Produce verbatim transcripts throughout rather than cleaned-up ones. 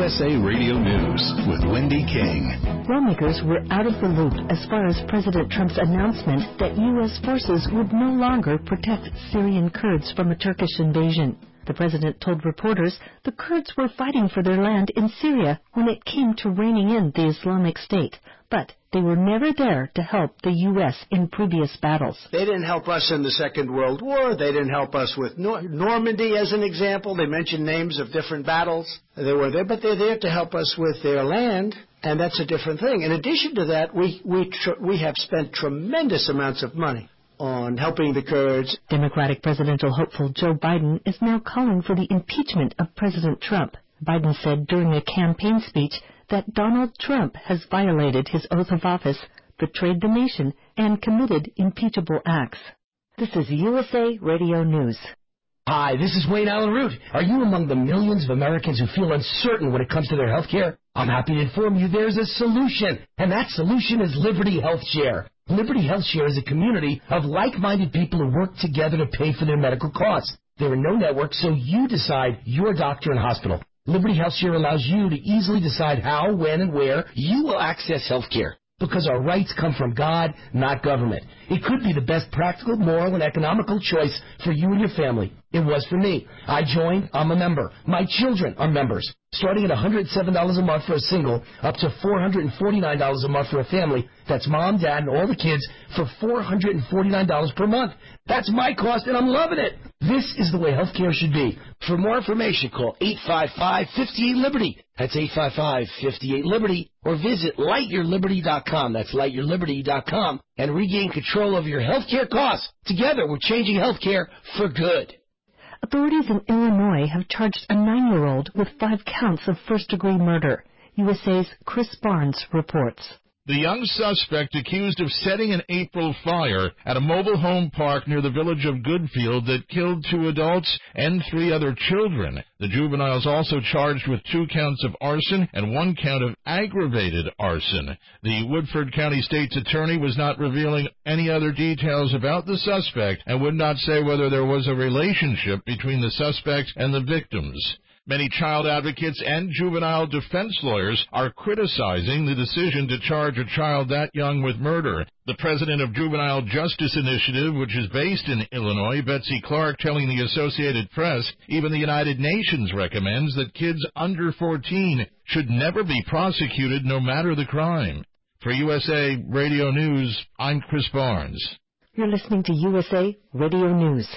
S A Radio News with Wendy King. Lawmakers were out of the loop as far as President Trump's announcement that U S forces would no longer protect Syrian Kurds from a Turkish invasion. The president told reporters the Kurds were fighting for their land in Syria when it came to reining in the Islamic State, but they were never there to help the U S in previous battles. They didn't help us in the Second World War. They didn't help us with Nor- Normandy, as an example. They mentioned names of different battles. They were there, but they're there to help us with their land, and that's a different thing. In addition to that, we we tr- we have spent tremendous amounts of money on helping the Kurds. Democratic presidential hopeful Joe Biden is now calling for the impeachment of President Trump. Biden said during a campaign speech that Donald Trump has violated his oath of office, betrayed the nation, and committed impeachable acts. This is U S A Radio News. Hi, this is Wayne Allen Root. Are you among the millions of Americans who feel uncertain when it comes to their health care? I'm happy to inform you there's a solution, and that solution is Liberty Health Share. Liberty Health Share is a community of like-minded people who work together to pay for their medical costs. There are no networks, so you decide your doctor and hospital. Liberty Health Share allows you to easily decide how, when, and where you will access health care, because our rights come from God, not government. It could be the best practical, moral, and economical choice for you and your family. It was for me. I joined. I'm a member. My children are members. Starting at one hundred seven dollars a month for a single, up to four hundred forty-nine dollars a month for a family. That's mom, dad, and all the kids for four hundred forty-nine dollars per month. That's my cost, and I'm loving it. This is the way healthcare should be. For more information, call eight five five, five eight, Liberty. That's eight five five, five eight, Liberty. Or visit light your liberty dot com. That's light your liberty dot com. And regain control of your healthcare costs. Together, we're changing healthcare for good. Authorities in Illinois have charged a nine-year-old with five counts of first-degree murder. U S A's Chris Barnes reports. The young suspect accused of setting an April fire at a mobile home park near the village of Goodfield that killed two adults and three other children. The juvenile is also charged with two counts of arson and one count of aggravated arson. The Woodford County State's attorney was not revealing any other details about the suspect and would not say whether there was a relationship between the suspect and the victims. Many child advocates and juvenile defense lawyers are criticizing the decision to charge a child that young with murder. The president of Juvenile Justice Initiative, which is based in Illinois, Betsy Clark, telling the Associated Press, even the United Nations recommends that kids under fourteen should never be prosecuted no matter the crime. For U S A Radio News, I'm Chris Barnes. You're listening to U S A Radio News.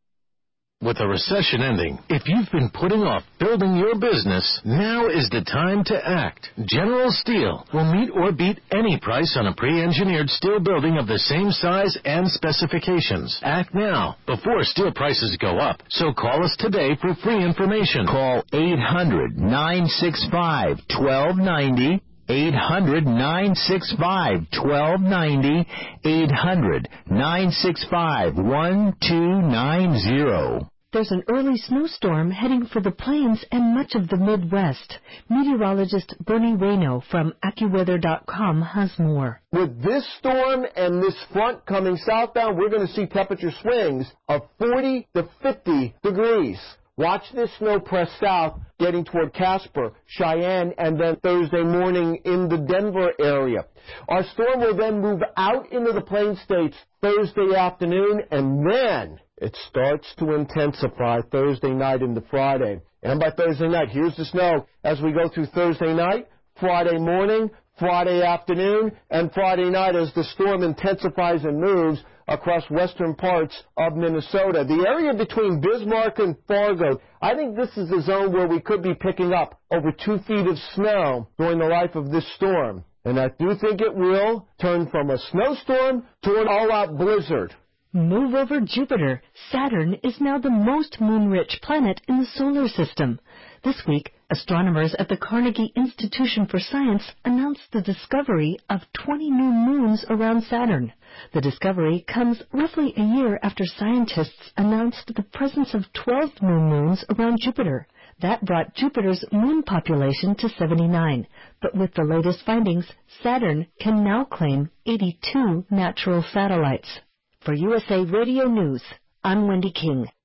With the recession ending, if you've been putting off building your business, now is the time to act. General Steel will meet or beat any price on a pre-engineered steel building of the same size and specifications. Act now, before steel prices go up. So call us today for free information. Call eight hundred, nine six five, one two nine zero. eight hundred, nine six five, one two nine zero. eight hundred, nine six five, one two nine zero. There's an early snowstorm heading for the plains and much of the Midwest. Meteorologist Bernie Rayno from AccuWeather dot com has more. With this storm and this front coming southbound, we're going to see temperature swings of forty to fifty degrees. Watch this snow press south, getting toward Casper, Cheyenne, and then Thursday morning in the Denver area. Our storm will then move out into the Plain States Thursday afternoon, and then it starts to intensify Thursday night into Friday. And by Thursday night, here's the snow as we go through Thursday night, Friday morning, Friday afternoon, and Friday night as the storm intensifies and moves across western parts of Minnesota. The area between Bismarck and Fargo, I think this is a zone where we could be picking up over two feet of snow during the life of this storm. And I do think it will turn from a snowstorm to an all-out blizzard. Move over Jupiter. Saturn is now the most moon-rich planet in the solar system. This week, astronomers at the Carnegie Institution for Science announced the discovery of twenty new moons around Saturn. The discovery comes roughly a year after scientists announced the presence of twelve new moons around Jupiter. That brought Jupiter's moon population to seventy-nine. But with the latest findings, Saturn can now claim eighty-two natural satellites. For U S A Radio News, I'm Wendy King.